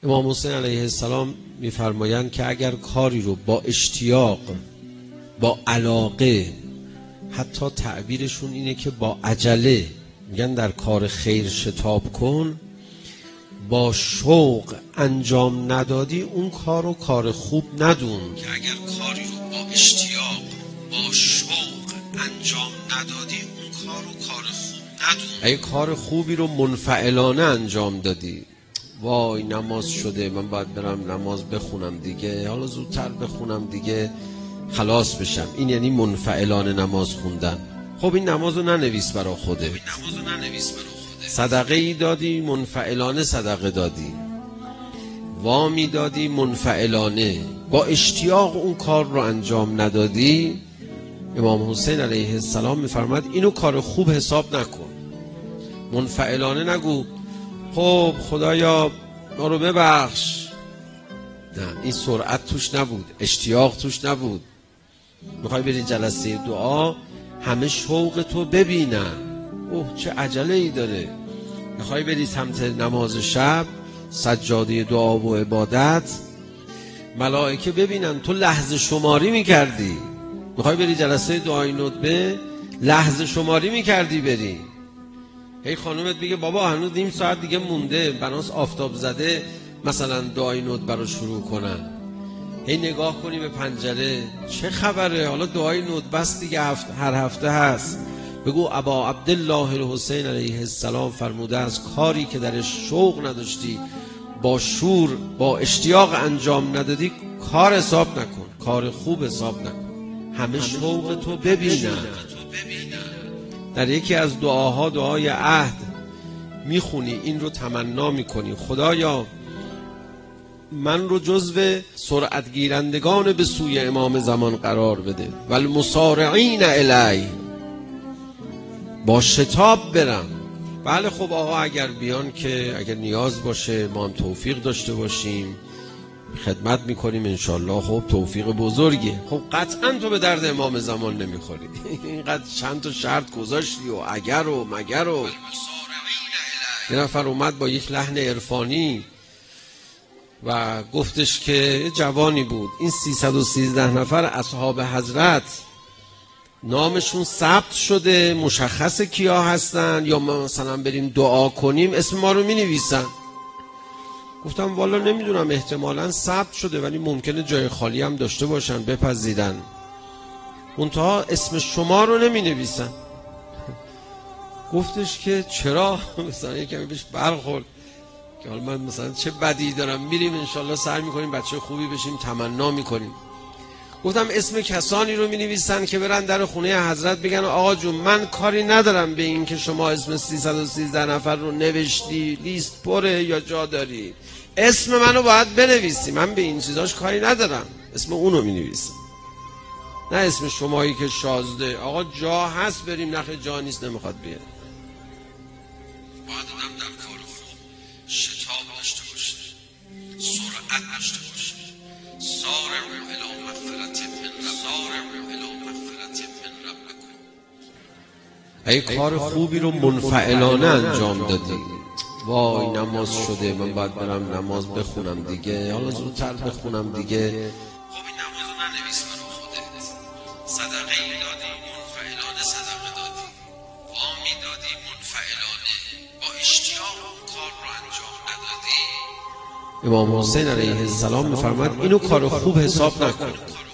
امام حسین علیه السلام میفرمایند که اگر کاری رو با اشتیاق، با علاقه، حتی تعبیرشون اینه که با عجله، میگن در کار خیر شتاب کن، با شوق انجام ندادی اون کار رو کار خوب ندون. که اگر کاری رو با اشتیاق، با شوق انجام ندادی اون کار رو کار خوب ندون. اگه کار خوبی رو منفعلانه انجام دادی، وای نماز شده من باید برم نماز بخونم دیگه، حالا زودتر بخونم دیگه خلاص بشم، این یعنی منفعلانه نماز خوندن. خب این نمازو ننویس برا خوده. صدقه ای دادی منفعلانه صدقه دادی، وامی دادی منفعلانه، با اشتیاق اون کار رو انجام ندادی. امام حسین علیه السلام میفرماد اینو کار خوب حساب نکن. منفعلانه نگو خب خدایا ما رو ببخش، نه، این سرعت توش نبود، اشتیاق توش نبود. میخوای بری جلسه دعا همه شوق تو ببینن، اوه چه عجله ای داره. میخوای بری سمت نماز شب، سجاده دعا و عبادت، ملائکه ببینن تو لحظه شماری میکردی. میخوای بری جلسه دعای ندبه، لحظه شماری میکردی بری. هی خانومت میگه بابا هنوز نیم ساعت دیگه مونده، بناس آفتاب زده مثلا دعای ندبه رو شروع کنن. هی نگاه کنی به پنجره چه خبره، حالا دعای ندبه است دیگه، هر هفته هست. بگو ابا عبدالله الحسین علیه السلام فرموده از کاری که درش شوق نداشتی، با شور، با اشتیاق انجام ندادی، کار حساب نکن، کار خوب حساب نکن. همه شوق تو ببینن. در یکی از دعاها، دعای عهد، میخونی این رو تمنا میکنی خدایا من رو جزو سرعت گیرندگان به سوی امام زمان قرار بده و المسارعین الی، با شتاب برم. بله خب آقا اگر بیان که اگر نیاز باشه ما هم توفیق داشته باشیم خدمت میکنیم انشالله. خب توفیق بزرگه. خب قطعا تو به درد امام زمان نمیخوری. اینقدر چند تا شرط گذاشتی و اگر و مگر و. یه نفر اومد با یک لحن عرفانی و گفتش که جوانی بود، این 313 نفر اصحاب حضرت نامشون ثبت شده، مشخصه کیا هستن، یا ما مثلا بریم دعا کنیم اسم ما رو می نویسن. گفتم والا نمیدونم، احتمالاً ثبت شده ولی ممکنه جای خالی هم داشته باشن بپذیرن، منتها اسم شما رو نمی نویسن. گفتش که چرا؟ مثلا یکمی بهش برخورد که حالا من مثلا چه بدی دارم، میریم انشالله سعی میکنیم بچه خوبی بشیم، تمنا میکنیم. گفتم اسم کسانی رو می نویسن که برن در خونه حضرت بگن آقا جون من کاری ندارم به این که شما اسم 313 نفر رو نوشتی، لیست پره یا جا داری، اسم منو باید بنویسی، من به این چیزاش کاری ندارم، اسم اونو می نویسم، نه اسم شمایی که شازده. آقا جا هست بریم، نخه جا نیست نمیخواد بیاد. باید آدم در کار خوب شتاب داشته باشه، سرعت داشته باشه. سارعوا الی مغفرة من ربکم. ای کار خوبی رو منفعلانه انجام دادی، وای نماز شده من باید برم نماز بخونم دیگه، حالا زودتر بخونم دیگه. خب این نمازو ننویس برا خودت. صدقه ای دادی منفعلانه صدقه دادی، وامی دادی منفعلانه، با اشتیاق اون کار رو انجام ندادی. امام حسین علیه السلام میفرماد اینو کار خوب حساب نکن.